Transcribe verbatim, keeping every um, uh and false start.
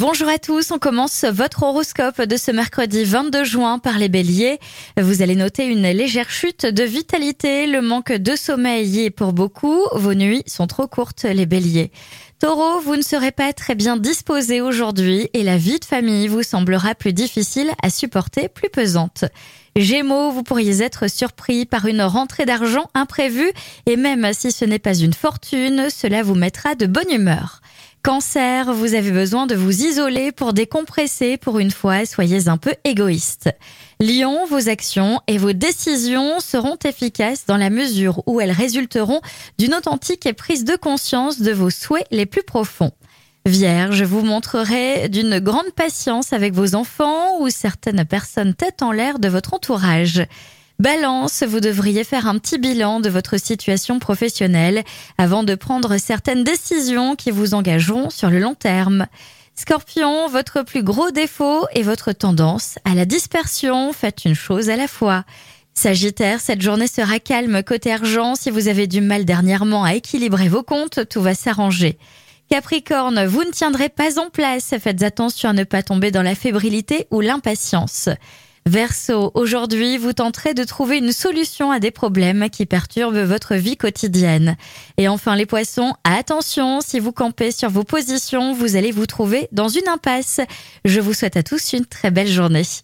Bonjour à tous, on commence votre horoscope de ce mercredi vingt-deux juin par les béliers. Vous allez noter une légère chute de vitalité, le manque de sommeil y est pour beaucoup, vos nuits sont trop courtes les béliers. Taureau, vous ne serez pas très bien disposé aujourd'hui et la vie de famille vous semblera plus difficile à supporter, plus pesante. Gémeaux, vous pourriez être surpris par une rentrée d'argent imprévue et même si ce n'est pas une fortune, cela vous mettra de bonne humeur. Cancer, vous avez besoin de vous isoler pour décompresser pour une fois, soyez un peu égoïste. Lion, vos actions et vos décisions seront efficaces dans la mesure où elles résulteront d'une authentique prise de conscience de vos souhaits les plus profonds. Vierge, vous montrerez d'une grande patience avec vos enfants ou certaines personnes tête en l'air de votre entourage. Balance, vous devriez faire un petit bilan de votre situation professionnelle avant de prendre certaines décisions qui vous engageront sur le long terme. Scorpion, votre plus gros défaut est votre tendance à la dispersion, faites une chose à la fois. Sagittaire, cette journée sera calme côté argent, si vous avez du mal dernièrement à équilibrer vos comptes, tout va s'arranger. Capricorne, vous ne tiendrez pas en place, faites attention à ne pas tomber dans la fébrilité ou l'impatience. Verseau, aujourd'hui, vous tenterez de trouver une solution à des problèmes qui perturbent votre vie quotidienne. Et enfin les poissons, attention, si vous campez sur vos positions, vous allez vous trouver dans une impasse. Je vous souhaite à tous une très belle journée.